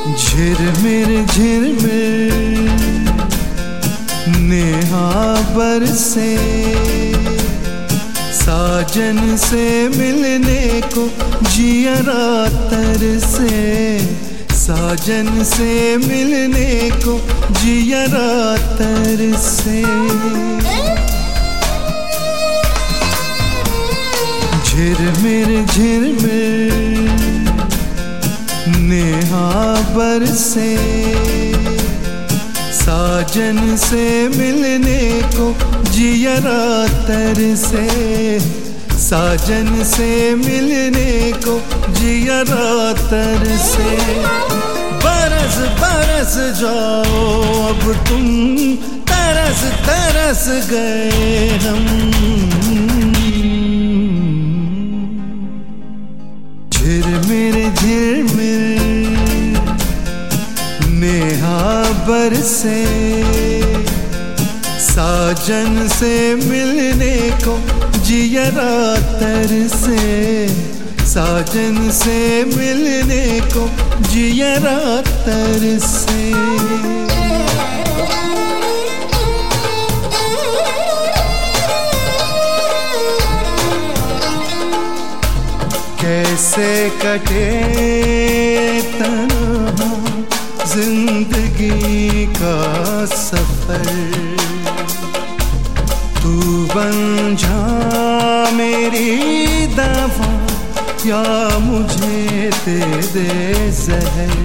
झिरमिर झिरमिर नेहा बरसे, साजन से मिलने को जियरा तरसे, साजन से मिलने को जियरा तरसे। झिरमिर झिरमिर नेहा बरसे, साजन से मिलने को जियरा तरसे, साजन से मिलने को जियरा तरसे। बरस बरस जाओ अब तुम, तरस तरस गए हम। झिरमिर झिरमिर नेहा बरसे, साजन से मिलने को जियरा तरसे, साजन से मिलने को जियरा तरसे। कैसे कटे तन्हा जिंदगी का सफर, तू बन जा मेरी दवा या मुझे दे दे जहर।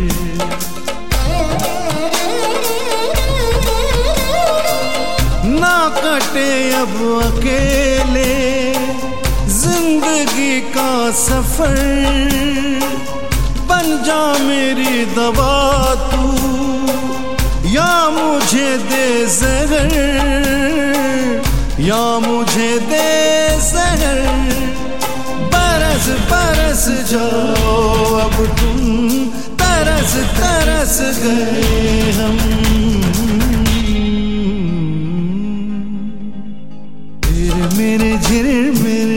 ना कटे अब अकेले जिंदगी का सफर, बन जा मेरी दवा तू या मुझे दे जहर, या मुझे दे जहर। बरस बरस जाओ अब तुम, तरस तरस गए हम। झिरमिर झिरमिर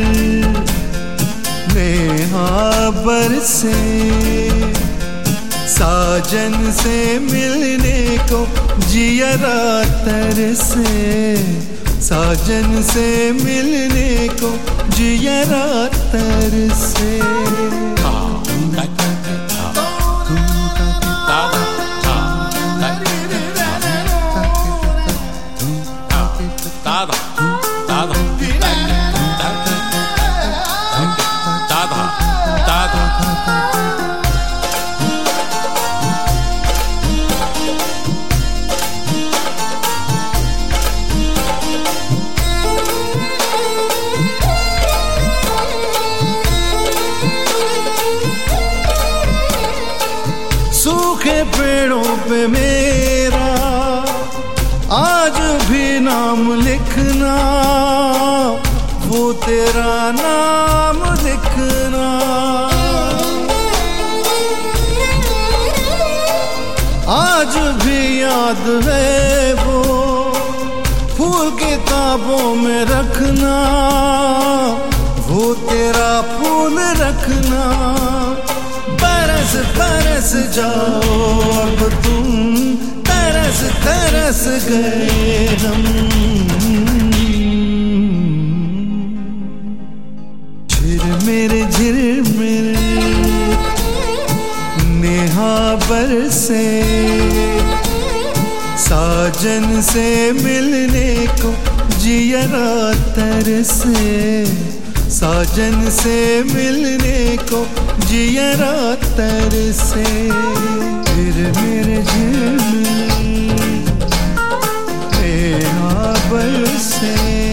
नेहा बरसे, साजन से मिलने को जियरा तरसे, साजन से मिलने को जियरा तरसे। सूखे पेड़ों पे मेरा आज भी नाम लिखना, वो तेरा नाम लिखना। आज भी याद है वो फूल किताबों में रखना, वो तेरा फूल रखना। बरस बरस जाओ अब तुम, तरस तरस गए हम। झिरमिर झिरमिर नेहा बरसे, साजन से मिलने को जियरा तरसे, साजन से मिलने को जियरा तरसे। झिरमिर झिरमिर नेहा बरसे,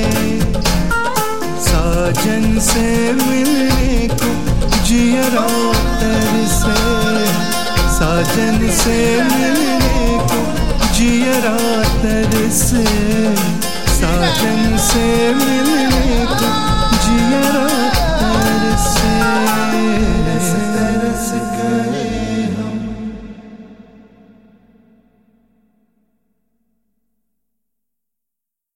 साजन से मिलने को जियरा तरसे, साजन से मिलने को जियरा तरसे, साजन से मिलने को जियरा तरसे। तरस गए